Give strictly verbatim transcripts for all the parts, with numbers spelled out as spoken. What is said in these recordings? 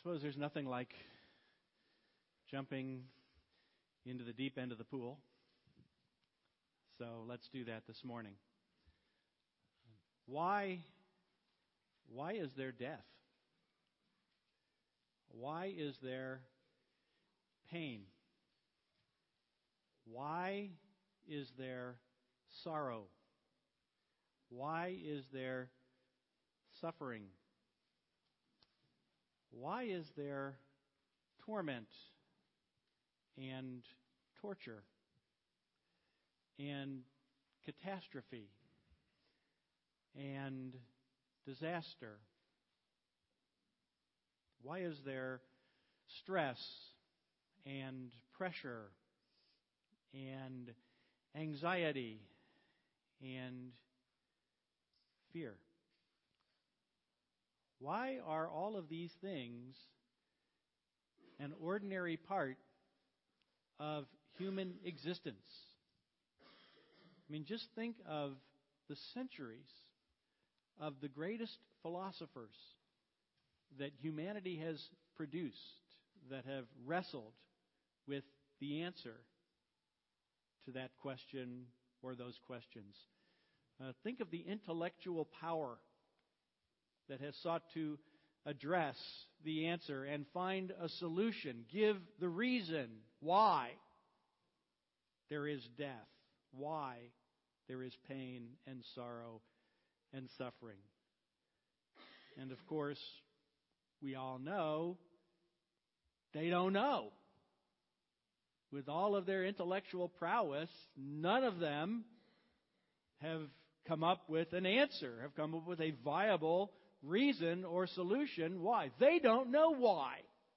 suppose there's nothing like jumping into the deep end of the pool. So let's do that this morning. Why, why is there death? Why is there pain? Why is there sorrow? Why is there suffering? Why is there torment and torture and catastrophe and disaster? Why is there stress and pressure and anxiety and fear? Why are all of these things an ordinary part of human existence? I mean, just think of the centuries of the greatest philosophers that humanity has produced that have wrestled with the answer to that question or those questions. Uh, think of the intellectual power that has sought to address the answer and find a solution, give the reason why there is death, why there is pain and sorrow and suffering. And of course, we all know they don't know. With all of their intellectual prowess, none of them have come up with an answer, have come up with a viable reason or solution. Why? They don't know why.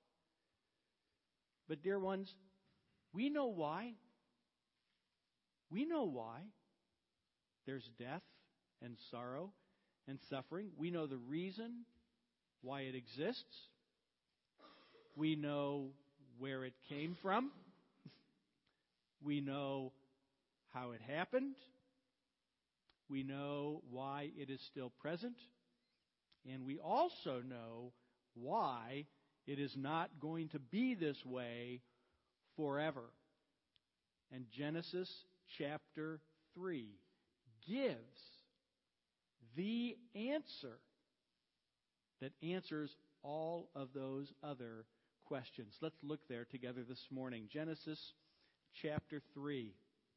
But dear ones, we know why. We know why there's death and sorrow and suffering. We know the reason why it exists. We know where it came from. We know how it happened. We know why it is still present. And we also know why it is not going to be this way forever. And Genesis chapter three gives the answer that answers all of those other questions. Let's look there together this morning. Genesis chapter three.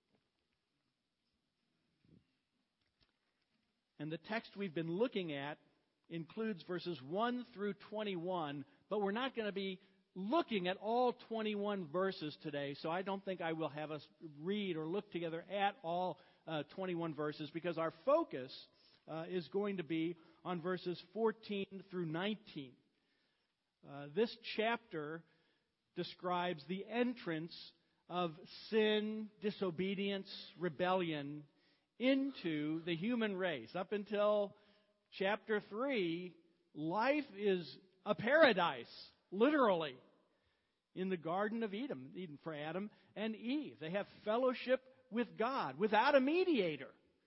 And the text we've been looking at includes verses one through twenty-one, but we're not going to be looking at all twenty-one verses today, so I don't think I will have us read or look together at all uh, twenty-one verses, because our focus uh, is going to be on verses fourteen through nineteen. Uh, this chapter describes the entrance of sin, disobedience, rebellion into the human race. Up until chapter three, life is a paradise, literally, in the Garden of Eden, Eden for Adam and Eve. They have fellowship with God without a mediator.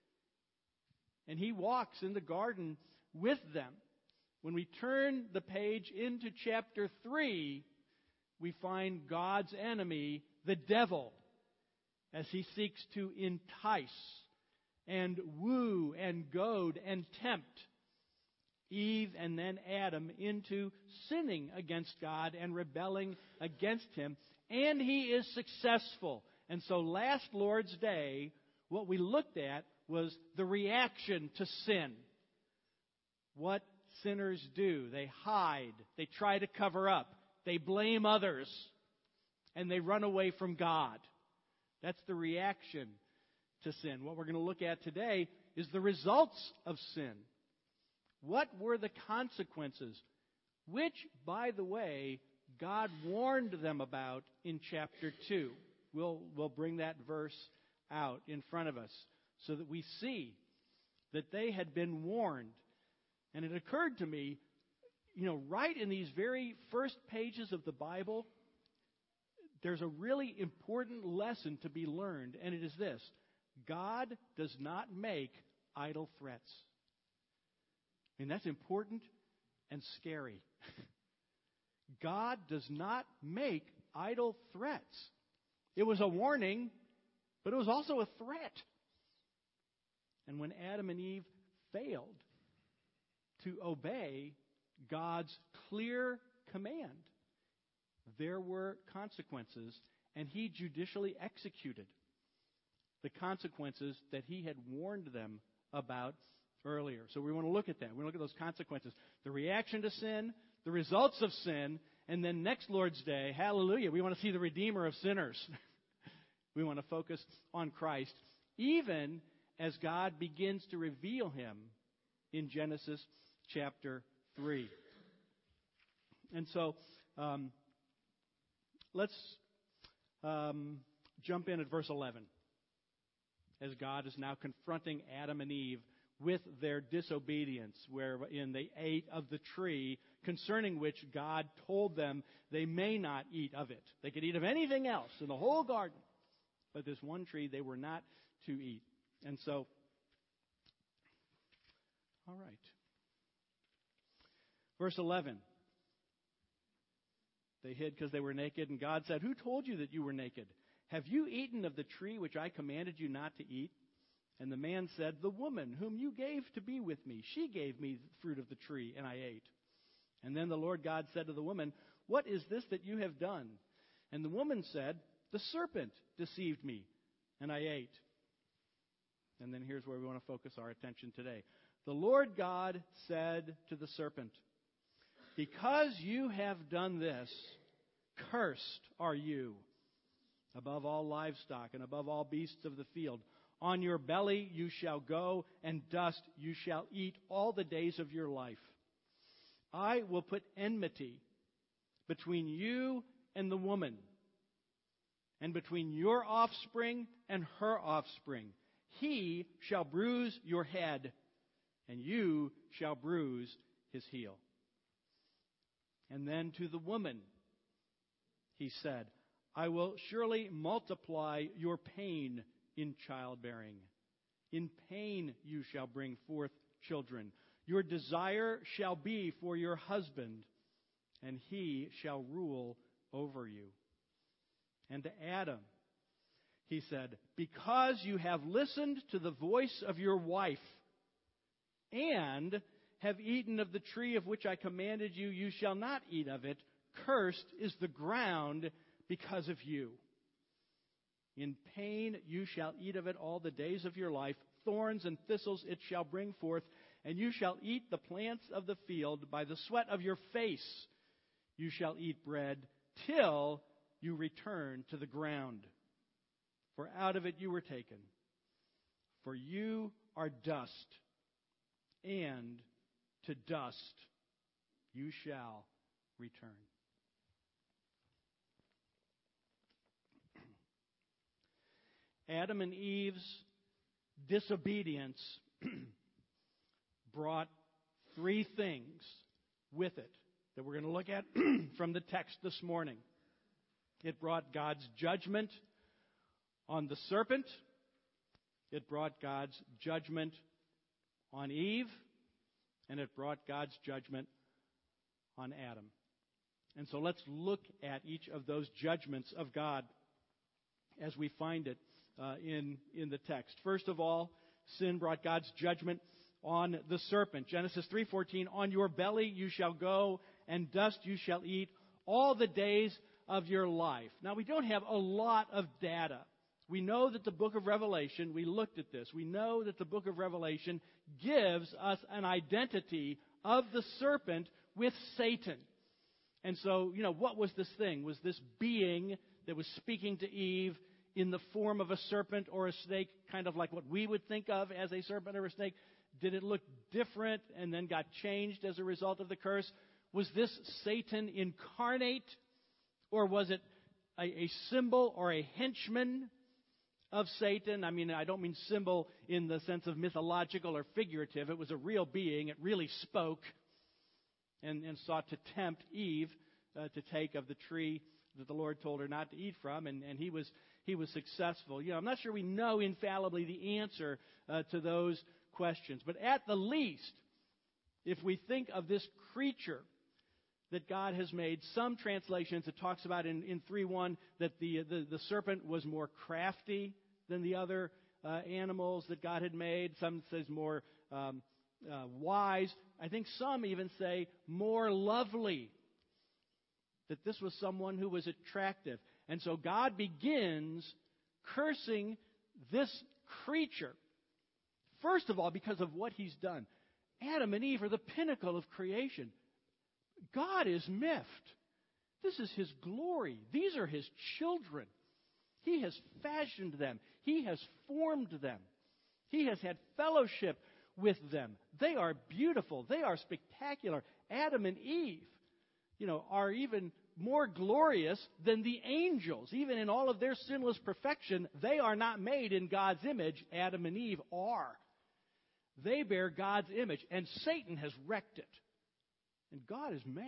And He walks in the garden with them. When we turn the page into chapter three, we find God's enemy, the devil, as he seeks to entice and woo and goad and tempt Eve and then Adam into sinning against God and rebelling against Him. And he is successful. And so last Lord's Day, what we looked at was the reaction to sin. What sinners do. They hide. They try to cover up. They blame others. And they run away from God. That's the reaction to sin. What we're going to look at today is the results of sin. What were the consequences? Which, by the way, God warned them about in chapter two. We'll, we'll bring that verse out in front of us so that we see that they had been warned. And it occurred to me, you know, right in these very first pages of the Bible, there's a really important lesson to be learned, and it is this: God does not make idle threats. I mean, that's important and scary. God does not make idle threats. It was a warning, but it was also a threat. And when Adam and Eve failed to obey God's clear command, there were consequences, and he judicially executed the consequences that he had warned them about earlier. So we want to look at that. We want to look at those consequences. The reaction to sin, the results of sin, and then next Lord's Day, hallelujah, we want to see the Redeemer of sinners. We want to focus on Christ, even as God begins to reveal him in Genesis chapter three. And so um, let's um, jump in at verse eleven, as God is now confronting Adam and Eve with their disobedience, wherein they ate of the tree concerning which God told them they may not eat of it. They could eat of anything else in the whole garden, but this one tree they were not to eat. And so, all right. Verse eleven. They hid because they were naked, and God said, "Who told you that you were naked? Have you eaten of the tree which I commanded you not to eat?" And the man said, "The woman whom you gave to be with me, she gave me the fruit of the tree, and I ate." And then the Lord God said to the woman, "What is this that you have done?" And the woman said, "The serpent deceived me, and I ate." And then here's where we want to focus our attention today. The Lord God said to the serpent, "Because you have done this, cursed are you above all livestock and above all beasts of the field. On your belly you shall go, and dust you shall eat all the days of your life. I will put enmity between you and the woman, and between your offspring and her offspring. He shall bruise your head, and you shall bruise his heel." And then to the woman he said, "I will surely multiply your pain in childbearing. In pain you shall bring forth children. Your desire shall be for your husband, and he shall rule over you." And to Adam he said, "Because you have listened to the voice of your wife, and have eaten of the tree of which I commanded you, you shall not eat of it. Cursed is the ground because of you. In pain you shall eat of it all the days of your life. Thorns and thistles it shall bring forth, and you shall eat the plants of the field. By the sweat of your face you shall eat bread, till you return to the ground. For out of it you were taken. For you are dust, and to dust you shall return." Adam and Eve's disobedience brought three things with it that we're going to look at from the text this morning. It brought God's judgment on the serpent. It brought God's judgment on Eve. And it brought God's judgment on Adam. And so let's look at each of those judgments of God as we find it uh, in, in the text. First of all, sin brought God's judgment on the serpent. Genesis three fourteen, "On your belly you shall go, and dust you shall eat all the days of your life." Now, we don't have a lot of data. We know that the book of Revelation, we looked at this, we know that the book of Revelation gives us an identity of the serpent with Satan. And so, you know, what was this thing? Was this being that was speaking to Eve in the form of a serpent or a snake, kind of like what we would think of as a serpent or a snake? Did it look different and then got changed as a result of the curse? Was this Satan incarnate, or was it a, a symbol or a henchman of Satan? I mean, I don't mean symbol in the sense of mythological or figurative. It was a real being. It really spoke and, and sought to tempt Eve uh, to take of the tree that the Lord told her not to eat from, and, and he was he was successful. You know, I'm not sure we know infallibly the answer uh, to those questions, but at the least, if we think of this creature that God has made. Some translations, it talks about in, in three one that the, the, the serpent was more crafty than the other uh, animals that God had made. Some says more um, uh, wise. I think some even say more lovely. That this was someone who was attractive. And so God begins cursing this creature. First of all, because of what he's done. Adam and Eve are the pinnacle of creation. God is miffed. This is his glory. These are his children. He has fashioned them. He has formed them. He has had fellowship with them. They are beautiful. They are spectacular. Adam and Eve, you know, are even more glorious than the angels. Even in all of their sinless perfection, they are not made in God's image. Adam and Eve are. They bear God's image, and Satan has wrecked it. And God is mad.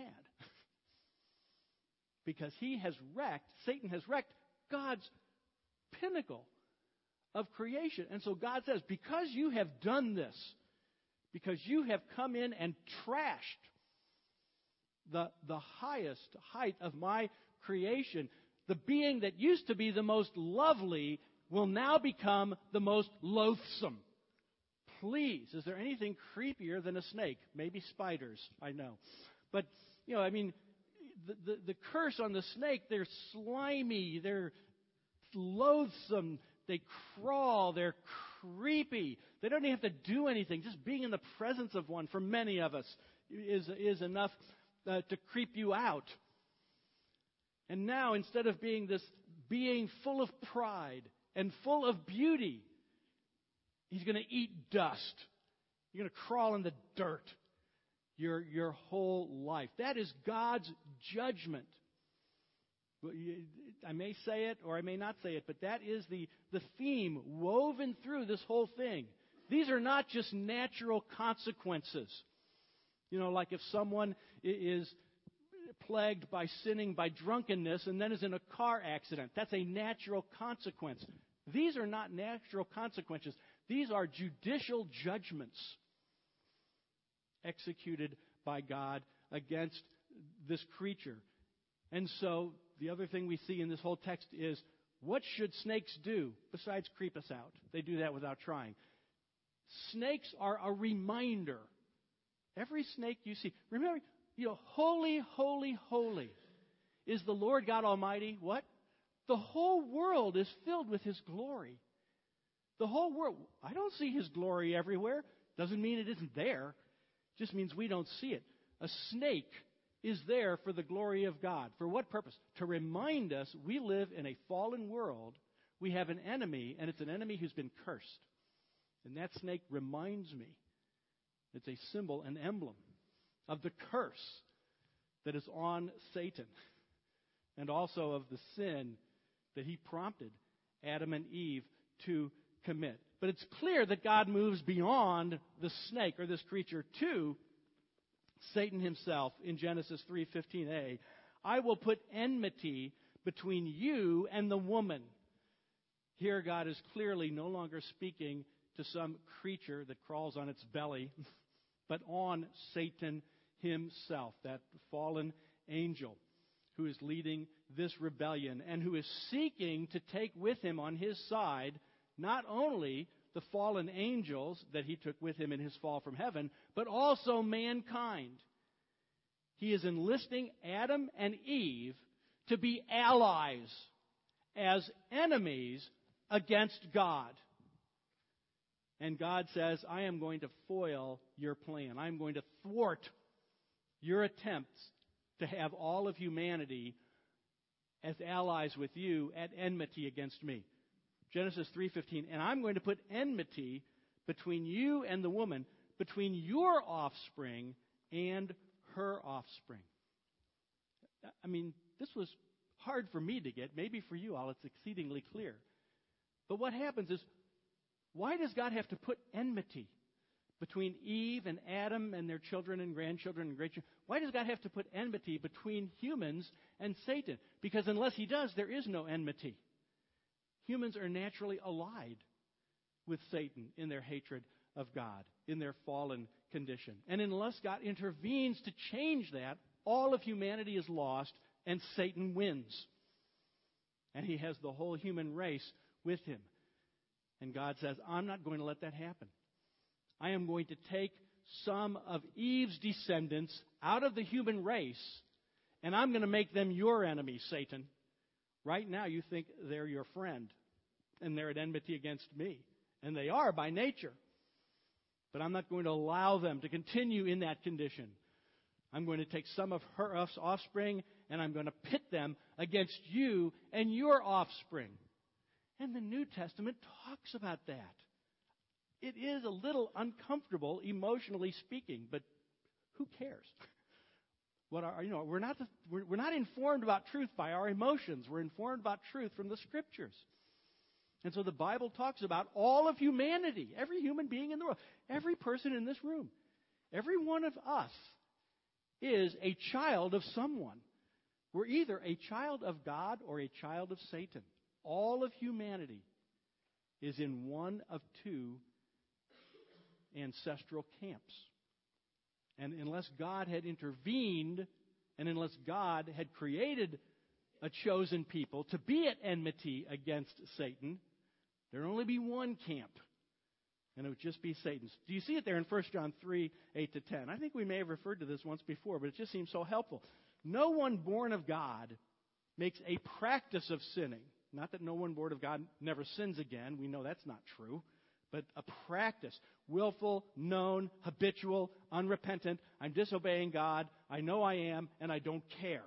Because he has wrecked, Satan has wrecked God's pinnacle of creation. And so God says, because you have done this, because you have come in and trashed the, the highest height of my creation, the being that used to be the most lovely will now become the most loathsome. Please, is there anything creepier than a snake? Maybe spiders, I know. But, you know, I mean, the, the, the curse on the snake, they're slimy, they're loathsome, they crawl, they're creepy. They don't even have to do anything. Just being in the presence of one, for many of us, is, is enough uh, to creep you out. And now, instead of being this being full of pride and full of beauty, he's going to eat dust. You're going to crawl in the dirt your, your whole life. That is God's judgment. I may say it or I may not say it, but that is the, the theme woven through this whole thing. These are not just natural consequences. You know, like if someone is plagued by sinning by drunkenness and then is in a car accident. That's a natural consequence. These are not natural consequences. These are judicial judgments executed by God against this creature. And so the other thing we see in this whole text is, what should snakes do besides creep us out? They do that without trying. Snakes are a reminder. Every snake you see, remember, you know, holy, holy, holy is the Lord God Almighty. What? The whole world is filled with his glory. The whole world. I don't see his glory everywhere. Doesn't mean it isn't there. Just means we don't see it. A snake is there for the glory of God. For what purpose? To remind us we live in a fallen world. We have an enemy, and it's an enemy who's been cursed. And that snake reminds me. It's a symbol, an emblem of the curse that is on Satan. And also of the sin that he prompted Adam and Eve to commit. But it's clear that God moves beyond the snake or this creature to Satan himself in Genesis three fifteen a. I will put enmity between you and the woman. Here God is clearly no longer speaking to some creature that crawls on its belly, but on Satan himself, that fallen angel who is leading this rebellion and who is seeking to take with him on his side not only the fallen angels that he took with him in his fall from heaven, but also mankind. He is enlisting Adam and Eve to be allies as enemies against God. And God says, I am going to foil your plan. I am going to thwart your attempts to have all of humanity as allies with you at enmity against me. Genesis three fifteen, and I'm going to put enmity between you and the woman, between your offspring and her offspring. I mean, this was hard for me to get. Maybe for you all it's exceedingly clear. But what happens is, why does God have to put enmity between Eve and Adam and their children and grandchildren and great-children? Why does God have to put enmity between humans and Satan? Because unless he does, there is no enmity. Humans are naturally allied with Satan in their hatred of God, in their fallen condition. And unless God intervenes to change that, all of humanity is lost and Satan wins. And he has the whole human race with him. And God says, I'm not going to let that happen. I am going to take some of Eve's descendants out of the human race, and I'm going to make them your enemy, Satan. Right now you think they're your friend, and they're at enmity against me. And they are by nature. But I'm not going to allow them to continue in that condition. I'm going to take some of her offspring, and I'm going to pit them against you and your offspring. And the New Testament talks about that. It is a little uncomfortable, emotionally speaking, but who cares? What are, you know, we're not we're, we're not informed about truth by our emotions. We're informed about truth from the Scriptures. And so the Bible talks about all of humanity, every human being in the world, every person in this room, every one of us is a child of someone. We're either a child of God or a child of Satan. All of humanity is in one of two ancestral camps. And unless God had intervened, and unless God had created a chosen people to be at enmity against Satan, there would only be one camp. And it would just be Satan's. Do you see it there in First John three, eight to ten? I think we may have referred to this once before, but it just seems so helpful. No one born of God makes a practice of sinning. Not that no one born of God never sins again. We know that's not true. But a practice. Willful, known, habitual, unrepentant. I'm disobeying God. I know I am, and I don't care.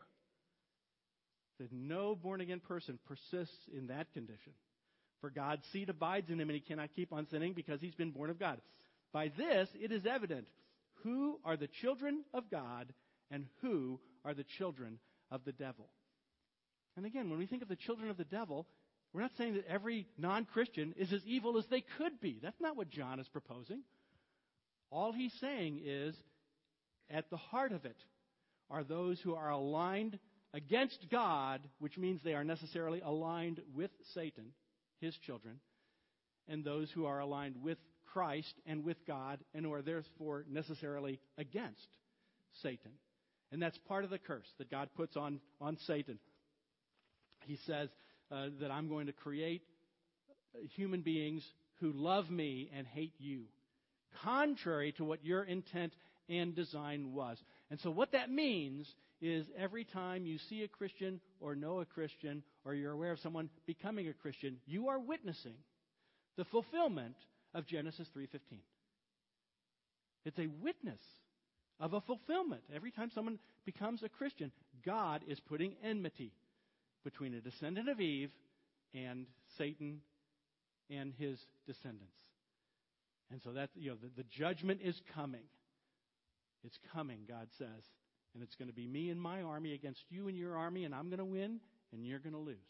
That no born-again person persists in that condition. For God's seed abides in him, and he cannot keep on sinning because he's been born of God. By this, it is evident who are the children of God and who are the children of the devil. And again, when we think of the children of the devil, we're not saying that every non-Christian is as evil as they could be. That's not what John is proposing. All he's saying is, at the heart of it are those who are aligned against God, which means they are necessarily aligned with Satan, his children, and those who are aligned with Christ and with God and who are therefore necessarily against Satan. And that's part of the curse that God puts on, on Satan. He says uh, that I'm going to create human beings who love me and hate you, contrary to what your intent and design was. And so what that means is every time you see a Christian or know a Christian or you're aware of someone becoming a Christian, you are witnessing the fulfillment of Genesis three fifteen. It's a witness of a fulfillment. Every time someone becomes a Christian, God is putting enmity between a descendant of Eve and Satan and his descendants. And so that, you know, the, the judgment is coming. It's coming, God says. And it's going to be me and my army against you and your army, and I'm going to win, and you're going to lose.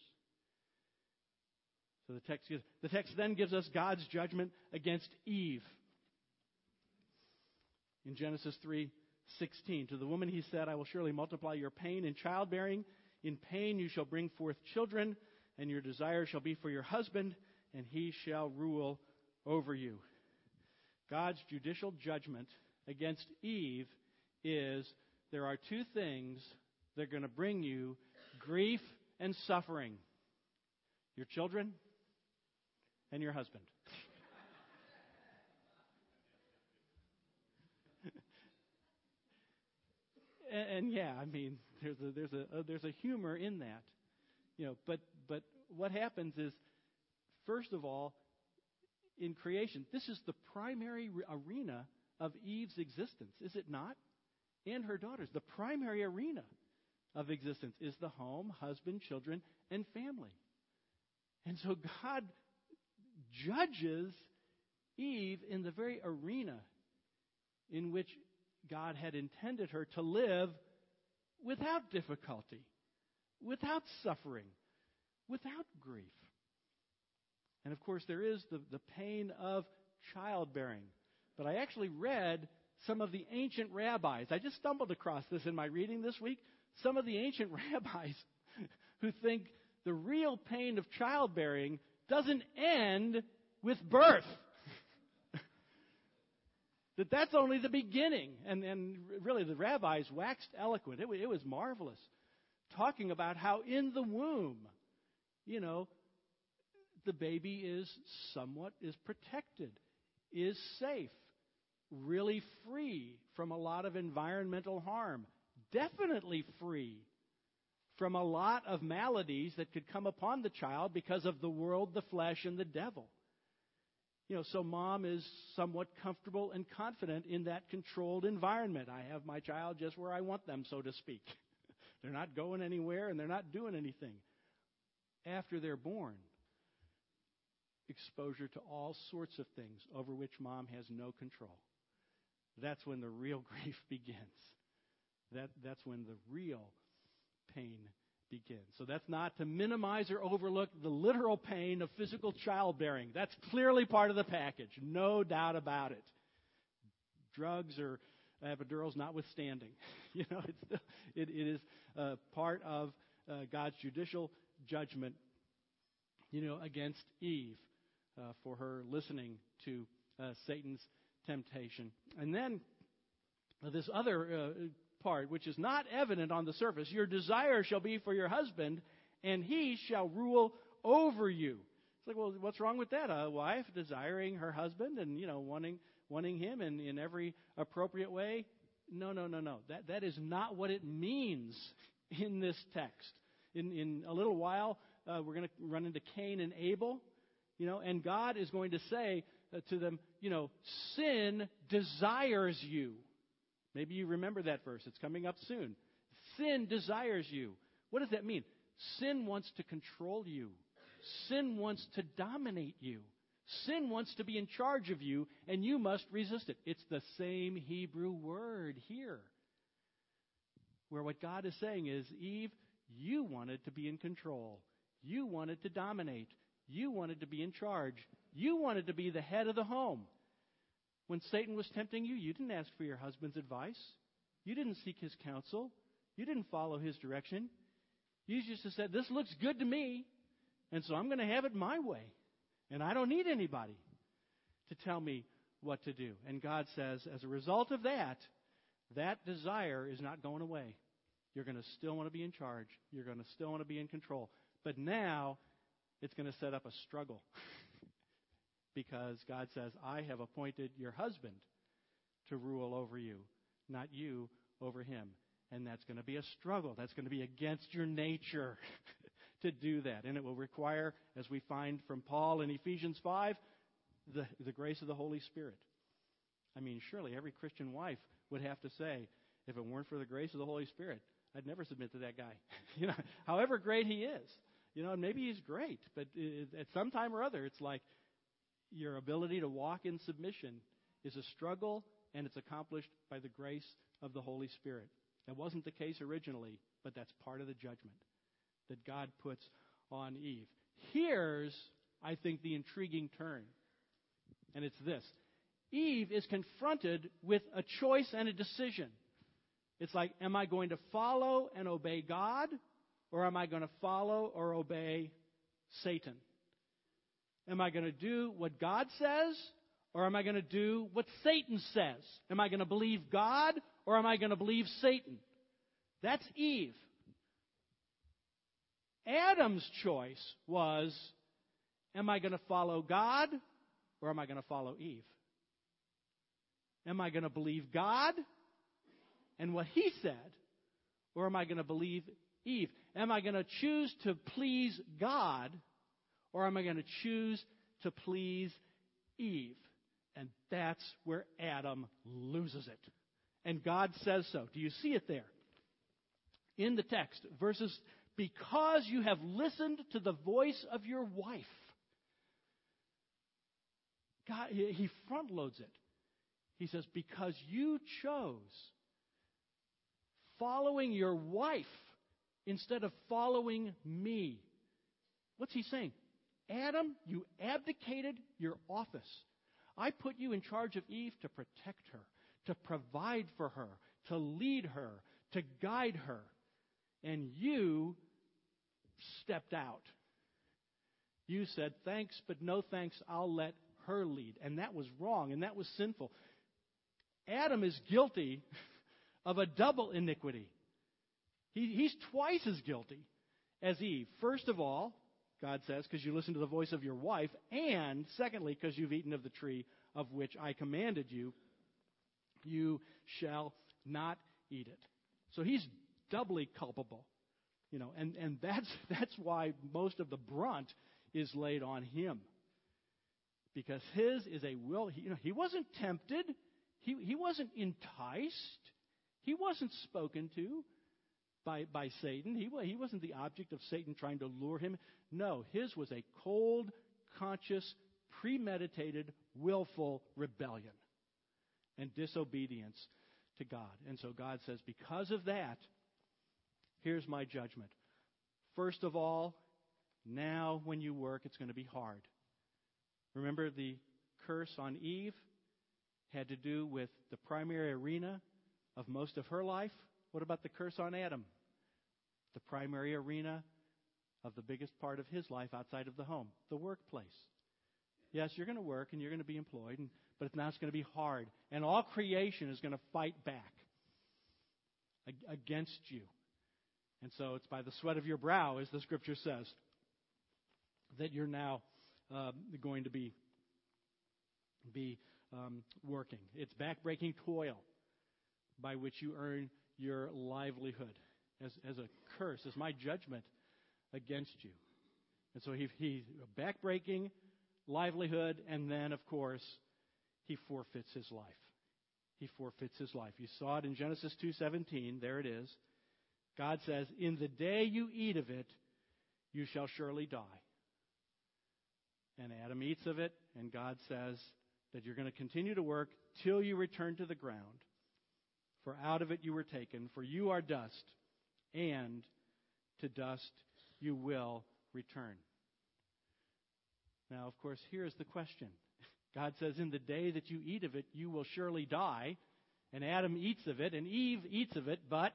So the text gives, the text then gives us God's judgment against Eve. In Genesis three sixteen, to the woman he said, I will surely multiply your pain in childbearing. In pain you shall bring forth children, and your desire shall be for your husband, and he shall rule over you. God's judicial judgment against Eve is there are two things that are going to bring you grief and suffering. Your children and your husband. and, and yeah, I mean, there's a there's a, a there's a humor in that. You know, but but what happens is, first of all, in creation, this is the primary re- arena of Eve's existence, is it not? And her daughters. The primary arena of existence is the home, husband, children, and family. And so God judges Eve in the very arena in which God had intended her to live without difficulty, without suffering, without grief. And of course, there is the, the pain of childbearing. But I actually read some of the ancient rabbis. I just stumbled across this in my reading this week. Some of the ancient rabbis who think the real pain of childbearing doesn't end with birth. that that's only the beginning. And, and really, the rabbis waxed eloquent. It, was- it was marvelous, talking about how in the womb, you know, the baby is somewhat is protected, is safe, really free from a lot of environmental harm, definitely free from a lot of maladies that could come upon the child because of the world, the flesh, and the devil. You know, so mom is somewhat comfortable and confident in that controlled environment. I have my child just where I want them, so to speak. They're not going anywhere and they're not doing anything. After they're born, exposure to all sorts of things over which mom has no control. That's when the real grief begins. That, that's when the real pain begins. So that's not to minimize or overlook the literal pain of physical childbearing. That's clearly part of the package, no doubt about it. Drugs or epidurals notwithstanding, you know, it's, it, it is uh, part of uh, God's judicial judgment, you know, against Eve uh, for her listening to uh, Satan's temptation. And then uh, this other uh, part, which is not evident on the surface, your desire shall be for your husband, and he shall rule over you. It's like, well, what's wrong with that? A wife desiring her husband and, you know, wanting wanting him in, in every appropriate way? No, no, no, no. That that is not what it means in this text. In in a little while, uh, we're going to run into Cain and Abel, you know, and God is going to say uh, to them, you know, sin desires you. Maybe you remember that verse. It's coming up soon. Sin desires you. What does that mean? Sin wants to control you. Sin wants to dominate you. Sin wants to be in charge of you, and you must resist it. It's the same Hebrew word here, where what God is saying is, Eve, you wanted to be in control. You wanted to dominate. You wanted to be in charge. You wanted to be the head of the home. When Satan was tempting you, you didn't ask for your husband's advice. You didn't seek his counsel. You didn't follow his direction. You just said, this looks good to me, and so I'm going to have it my way. And I don't need anybody to tell me what to do. And God says, as a result of that, that desire is not going away. You're going to still want to be in charge. You're going to still want to be in control. But now it's going to set up a struggle. Because God says, I have appointed your husband to rule over you, not you over him. And that's going to be a struggle. That's going to be against your nature to do that. And it will require, as we find from Paul in Ephesians five, the, the grace of the Holy Spirit. I mean, surely every Christian wife would have to say, if it weren't for the grace of the Holy Spirit, I'd never submit to that guy. You know, however great he is. You know, and maybe he's great, but at some time or other, it's like, your ability to walk in submission is a struggle, and it's accomplished by the grace of the Holy Spirit. That wasn't the case originally, but that's part of the judgment that God puts on Eve. Here's, I think, the intriguing turn, and it's this. Eve is confronted with a choice and a decision. It's like, am I going to follow and obey God, or am I going to follow or obey Satan? Am I going to do what God says, or am I going to do what Satan says? Am I going to believe God, or am I going to believe Satan? That's Eve. Adam's choice was, am I going to follow God, or am I going to follow Eve? Am I going to believe God and what he said, or am I going to believe Eve? Am I going to choose to please God, or am I going to choose to please Eve? And that's where Adam loses it. And God says so. Do you see it there? In the text, verses, because you have listened to the voice of your wife. God, he front loads it. He says, because you chose following your wife instead of following me. What's he saying? Adam, you abdicated your office. I put you in charge of Eve to protect her, to provide for her, to lead her, to guide her. And you stepped out. You said, thanks, but no thanks, I'll let her lead. And that was wrong, and that was sinful. Adam is guilty of a double iniquity. He, he's twice as guilty as Eve. First of all, God says, because you listened to the voice of your wife, and secondly, because you've eaten of the tree of which I commanded you, you shall not eat it. So he's doubly culpable. You know, and, and that's that's why most of the brunt is laid on him. Because his is a will. He, you know, he wasn't tempted. He he wasn't enticed. He wasn't spoken to by by Satan. He he wasn't the object of Satan trying to lure him. No, his was a cold, conscious, premeditated, willful rebellion and disobedience to God. And so God says, because of that, here's my judgment. First of all, now when you work, it's going to be hard. Remember, the curse on Eve had to do with the primary arena of most of her life. What about the curse on Adam? The primary arena of the biggest part of his life outside of the home, the workplace. Yes, you're going to work and you're going to be employed, and, but it's now it's going to be hard. And all creation is going to fight back against you. And so it's by the sweat of your brow, as the Scripture says, that you're now uh, going to be, be um, working. It's backbreaking toil by which you earn your livelihood as, as a curse, as my judgment against you. And so he, he backbreaking livelihood, and then, of course, he forfeits his life. He forfeits his life. You saw it in Genesis two seventeen. There it is. God says, in the day you eat of it, you shall surely die. And Adam eats of it, and God says that you're going to continue to work till you return to the ground. For out of it you were taken, for you are dust, and to dust you will return. Now, of course, here's the question. God says, in the day that you eat of it, you will surely die. And Adam eats of it, and Eve eats of it, but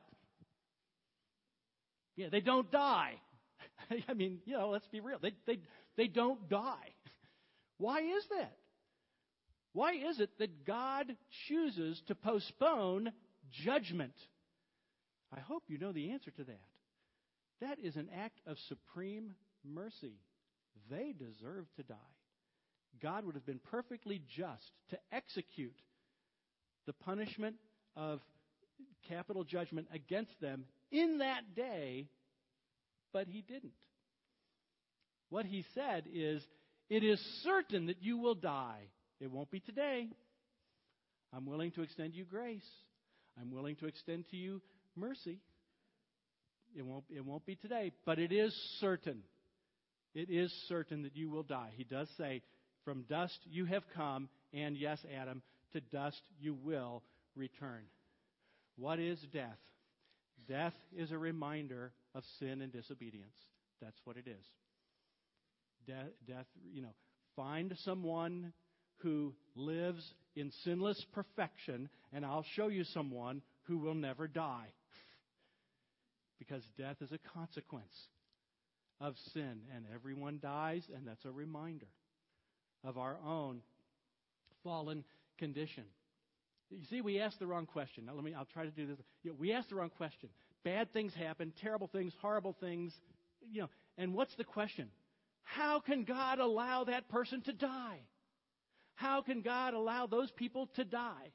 yeah, they don't die. I mean, you know, let's be real. They, they, they don't die. Why is that? Why is it that God chooses to postpone judgment? I hope you know the answer to that. That is an act of supreme mercy. They deserve to die. God would have been perfectly just to execute the punishment of capital judgment against them in that day, but he didn't. What he said is, it is certain that you will die. It won't be today. I'm willing to extend you grace. I'm willing to extend to you mercy. It won't, it won't be today, but it is certain. It is certain that you will die. He does say, from dust you have come, and yes, Adam, to dust you will return. What is death? Death is a reminder of sin and disobedience. That's what it is. Death, death, you know, find someone who lives in sinless perfection, and I'll show you someone who will never die. Because death is a consequence of sin, and everyone dies, and that's a reminder of our own fallen condition. You see, we asked the wrong question. Now, let me, I'll try to do this. You know, we asked the wrong question. Bad things happen, terrible things, horrible things, you know, and what's the question? How can God allow that person to die? How can God allow those people to die?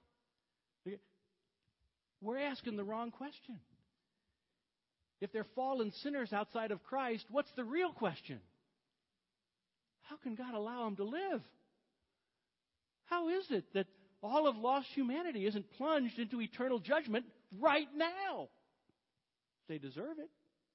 We're asking the wrong question. If they're fallen sinners outside of Christ, what's the real question? How can God allow them to live? How is it that all of lost humanity isn't plunged into eternal judgment right now? They deserve it.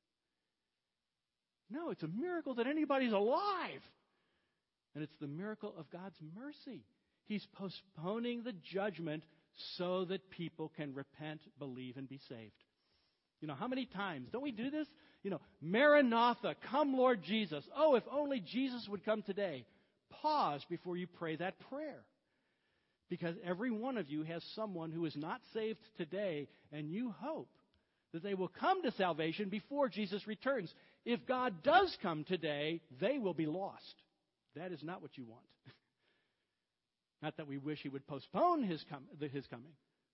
No, it's a miracle that anybody's alive. And it's the miracle of God's mercy. He's postponing the judgment so that people can repent, believe, and be saved. You know, how many times, don't we do this? You know, Maranatha, come Lord Jesus. Oh, if only Jesus would come today. Pause before you pray that prayer. Because every one of you has someone who is not saved today, and you hope that they will come to salvation before Jesus returns. If God does come today, they will be lost. That is not what you want. Not that we wish he would postpone his, com- his coming,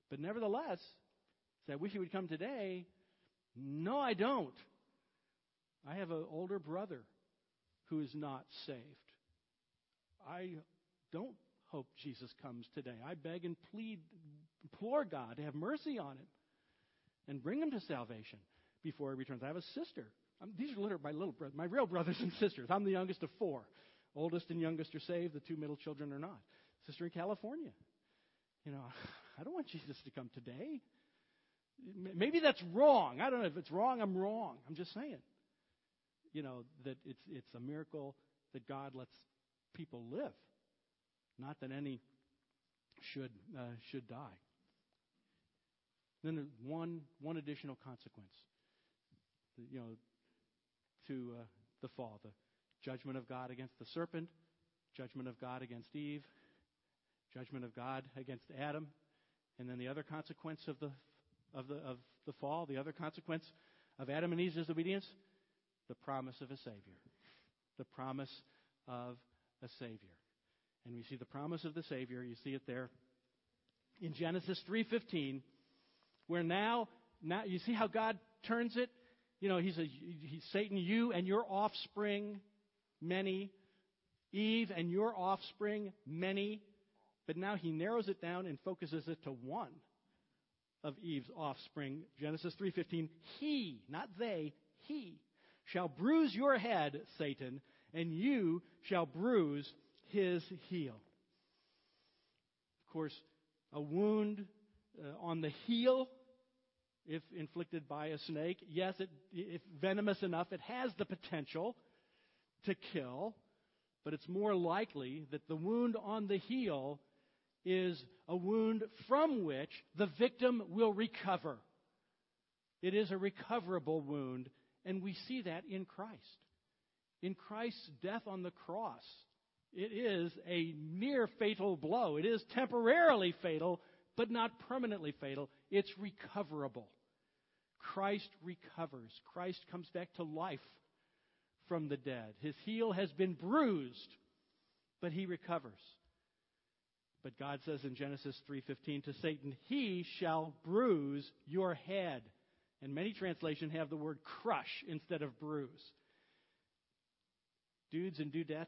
But nevertheless, say, I wish he would come today. No, I don't. I have an older brother who is not saved. I don't hope Jesus comes today. I beg and plead, implore God to have mercy on him and bring him to salvation before he returns. I have a sister. I'm, these are literally my little brothers, my real brothers and sisters. I'm the youngest of four. Oldest and youngest are saved. The two middle children are not. Sister in California. You know, I don't want Jesus to come today. Maybe that's wrong. I don't know if it's wrong. I'm wrong. I'm just saying. You know, that it's it's a miracle that God lets people live, not that any should uh, should die. Then there's one one additional consequence, you know, to uh, the fall: the judgment of God against the serpent, judgment of God against Eve, judgment of God against Adam, and then the other consequence of the of the of the fall, the other consequence of Adam and Eve's disobedience, the promise of a Savior, the promise of a Savior. And we see the promise of the Savior. You see it there in Genesis three fifteen, where now, now you see how God turns it. You know, he's a he's Satan, you and your offspring, many. Eve and your offspring, many. But now he narrows it down and focuses it to one of Eve's offspring. Genesis three fifteen, he, not they, he shall bruise your head, Satan, and you shall bruise his heel. Of course, a wound uh, on the heel, if inflicted by a snake, yes, it, if venomous enough, it has the potential to kill, but it's more likely that the wound on the heel is a wound from which the victim will recover. It is a recoverable wound, and we see that in Christ. In Christ's death on the cross, it is a near fatal blow. It is temporarily fatal, but not permanently fatal. It's recoverable. Christ recovers. Christ comes back to life from the dead. His heel has been bruised, but he recovers. But God says in Genesis three fifteen to Satan, he shall bruise your head. And many translations have the word crush instead of bruise. Dudes and dudettes,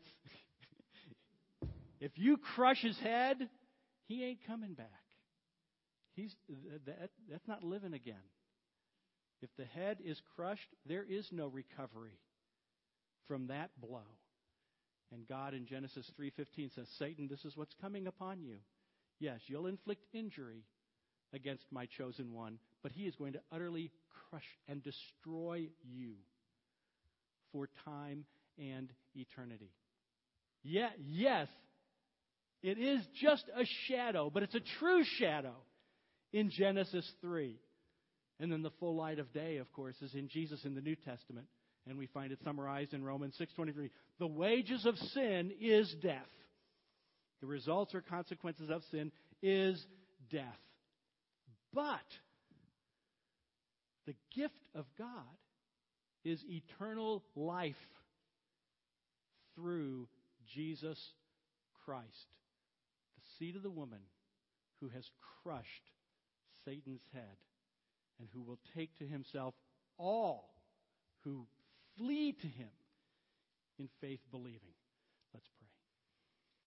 if you crush his head, he ain't coming back. He's that, that's not living again. If the head is crushed, there is no recovery from that blow. And God in Genesis three fifteen says, Satan, this is what's coming upon you. Yes, you'll inflict injury against my chosen one, but he is going to utterly crush and destroy you for time and eternity. Yeah, yes, it is just a shadow, but it's a true shadow in Genesis three. And then the full light of day, of course, is in Jesus in the New Testament. And we find it summarized in Romans six twenty-three. The wages of sin is death. The results or consequences of sin is death. But the gift of God is eternal life through Jesus Christ, the seed of the woman who has crushed Satan's head and who will take to himself all who flee to him in faith believing. Let's pray.